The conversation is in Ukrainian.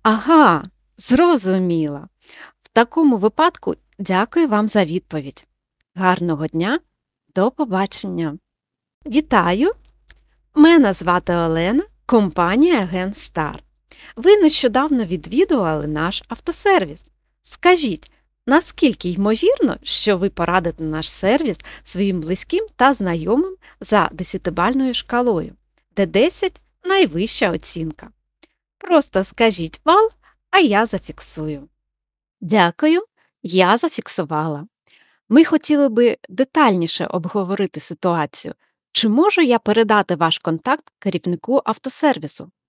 Ага, зрозуміла. В такому випадку дякую вам за відповідь. Гарного дня, до побачення. Вітаю! Мене звати Олена, компанія Агент Стар. Ви нещодавно відвідували наш автосервіс. Скажіть, наскільки ймовірно, що ви порадите наш сервіс своїм близьким та знайомим за 10-бальною шкалою, де 10 – найвища оцінка? Просто скажіть бал, а я зафіксую. Дякую, я зафіксувала. Ми хотіли би детальніше обговорити ситуацію. Чи можу я передати ваш контакт керівнику автосервісу?